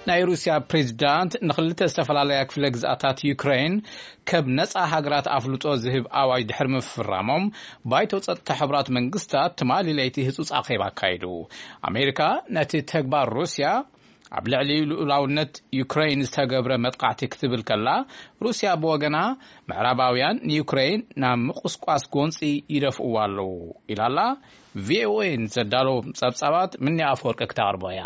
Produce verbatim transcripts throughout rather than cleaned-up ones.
ናይ ሩስያ ፕሬዝዳንት ንኽልተ ዝተፈላለዩ ክፍለ ግዛኣታት ዩክሬን ከብ ነፃ ሃገራት ኣፍልጦ ዝህብ ኣዋጅ ድሕሪ ምፍራሞም ባይቶ ጸጥታ ሕብራት መንግስታት ትማሊ ለይቲ ህጹጽ ኣኼባ አካይዱ። አሜሪካ ነቲ ተግባር ሩስያ ኣብ ልዕሊ ልኡላውነት ዩክሬን ዝተገብረ መጥቃዕቲ ክትብል ከላ ሩስያ ብወገና ምዕራባውያን ንዩክሬን ናብ ምቁስቋስ ጎንፂ ይደፍእዋ ኣለዉ ኢላላ ቪኦኤን ዘዳሎ ጸብጻባት ምን ኣፈወርቅ ክተቅርቦያ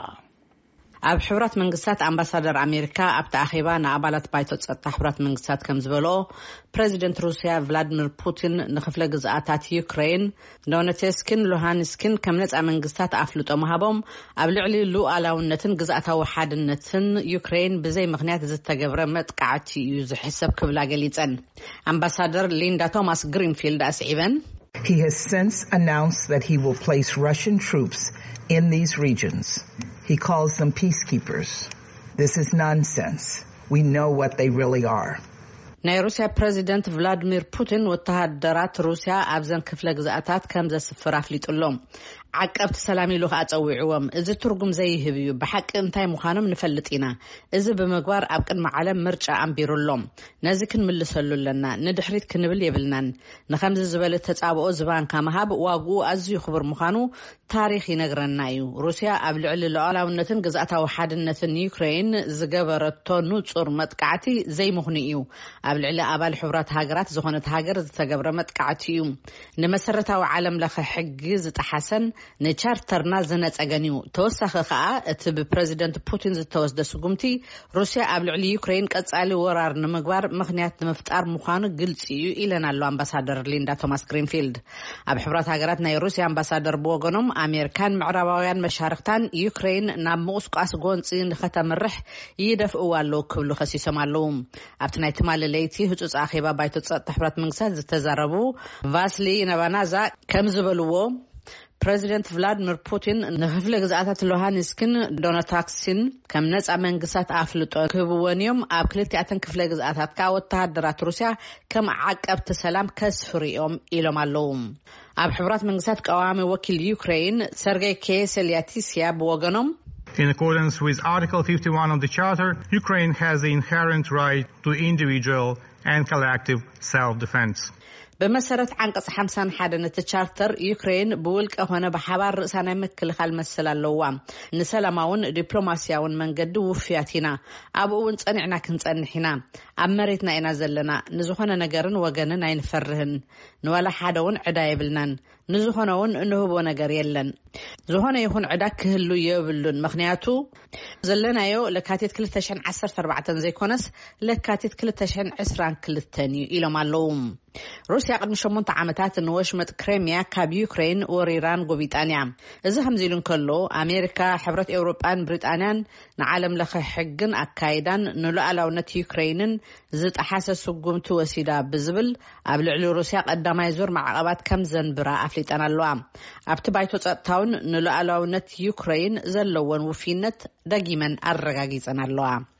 ኣብ ሕብራት መንግስታት አምባሳደር አሜሪካ ኣብ ተኣኺባ ንኣባላት ባይቶ ጸጥታ ሕብራት መንግስታት ከም ዝበሎ ፕሬዚደንት ሩስያ ቭላድሚር ፑቲን ንኽፍለ ግዛኣታት ዩክሬን ዶኔትስክን ሉሃንስክን ከም ነፃ መንግስታት ኣፍልጦ መሃቦም ኣብ ልዕሊ ሉኣላውነትን ግዛኣታዊ ሓድነትን ዩክሬን ብዘይ ምኽንያት ዝተገብረ መጥቃዕቲ እዩ ዝሕሰብ ክብላ ገሊፀን አምባሳደር ሊንዳ ቶማስ ግሪንፊልድ ኣስዒበን He has since announced that he will place Russian troops in these regions. He calls them peacekeepers. This is nonsense. We know what they really are. ናይ ሩስያ ፕሬዚደንት ቭላድሚር ፑቲን ወተሃደራት ሩስያ ኣብ ዘን ክፍለ ግዛኣታት ከም ዘስፍር ኣፍሊጡሎም ዓቀብቲ ሰላም ኢሉ ኣጸዊዕዎም እዚ ትርጉም ዘይህብ እዩ ብሓቂ እንታይ ምዃኖም ንፈልጥ ኢና እዚ ብምግባር ኣብ ቅድሚ ዓለም ምርጫ ኣንቢሩሎም ነዚ ክንምልሰሉ ኣለና ንድሕሪት ክንብል የብልናን ንኸምዚ ዝበለ ተጻብኦ ዝባንካ መሃብ ዋግኡ ኣዝዩ ክቡር ምዃኑ ታሪኽ ይነግረና እዩ ሩስያ ኣብ ልዕሊ ሉኣላውነትን ግዛኣታዊ ሓድነትን ዩክሬን ዝገበረቶ ንጹር መጥቃዕቲ ዘይምኽኒ እዩ ኣብ ልዕሊ ኣባል ሕብራት ሃገራት ዝኾነት ሃገር ዝተገብረ መጥቃዕቲ እዩ ንመሰረታዊ ዓለም ለኸ ሕጊ ዝጠሓሰን ንቻርተርና ዝነጸገን እዩ ተወሳኺ ከዓ እቲ ብፕሬዚደንት ፑቲን ዝተወስደ ስጉምቲ ሩስያ ኣብ ልዕሊ ዩክሬን ቀጻሊ ወራር ንምግባር ምኽንያት ንምፍጣር ምዃኑ ግልጽ እዩ ኢለና ኣሎ አምባሳደር ሊንዳ ቶማስ ግሪንፊልድ ኣብ ሕብራት ሃገራት ናይ ሩስያ አምባሳደር ብወገኖም አሜሪካን ምዕራባውያን መሻርክታን ዩክሬን ናብ ምቁስቋስ ጎንፂ ንኸተምርሕ ይደፍእዋ ኣለዉ ክብሉ ኸሲሶም ኣለዉ ኣብቲ ናይ ትማሊ ለይቲ ህጹጽ ኣኼባ ባይቶ ጸጥታ ሕብራት መንግስታት ዝተዛረቡ ቫስሊ ነባናዛ ከም ዝበልዎ ፕሬዚደንት ቭላድሚር ፑቲን ንኽፍለ ግዛኣታት ሉሃንስክን ዶኔትስክን ከም ነፃ መንግስታት ኣፍልጦ ክህብዎን እዮም ኣብ ክልቲኣተን ክፍለ ግዛኣታት ከዓ ወተሃደራት ሩስያ ከም ዓቀብቲ ሰላም ከስፍርዮም ኢሎም ኣለዉ ኣብ ሕብራት መንግስታት ቀዋሚ ወኪል ዩክሬን ሰርጌይ ኬሴልያቲስያ ብወገኖም In accordance with Article fifty-one of the Charter, Ukraine has the inherent right to individual and collective self-defense. በመሰረት አንቀጽ خمسة وخمسين ነቲ ቻርተር ዩክሬን ብውልቀ ሆነ በሐባር ርእሳና መክልኻል መሰላለዋ ንሰላማውን ዲፕሎማሲያውን መንገዲ ውፍያቲና ኣብኡን ጸኒዕና ክንጸንሕና ኣብ መሬትና ኢና ዘለና ንዝኾነ ነገርን ወገንን ኣይንፈርህን ንዋላ ሓደውን ዕዳ ይብልናን ንዝኾነውን እንህቦ ነገር የለን ዝኾነ ይኹን ዕዳ ክህሉ የብሉን ምኽንያቱ ዘለናዮ ለካቲት ክልተ ሺህ ዓሰርተ ኣርባዕተ ዘይኮነስ ለካቲት ክልተ ሺህ ዓሰርተ ክልተ እዩ ኢሎም ኣለዉ ሩስያ ቅድሚ ሸሞንተ ዓመታት ንወሽመጥ ክሬሚያ ካብ ዩክሬን ወሪራን ጎቢጣንያ እዚ ከምዚ ኢሉ እንከሎ ኣሜሪካ ሕብረት ኤውሮጳን ብሪጣንያን ንዓለም ለኸ ሕግን ኣካይዳን ንሉኣላውነት ዩክሬንን ዝጠሓሰ ስጉምቲ ወሲዳ ብዝብል ኣብ ልዕሊ ሩስያ ቀዳማይ ዙር ማዕቀባት ከም ዘንብራ ኣፍሊጠን ኣለዋ ኣብቲ ባይቶ ጸጥታውን ንሉኣላውነት ዩክሬን ዘለዎን ውፊነት ደጊመን ኣረጋጊፀን ኣለዋ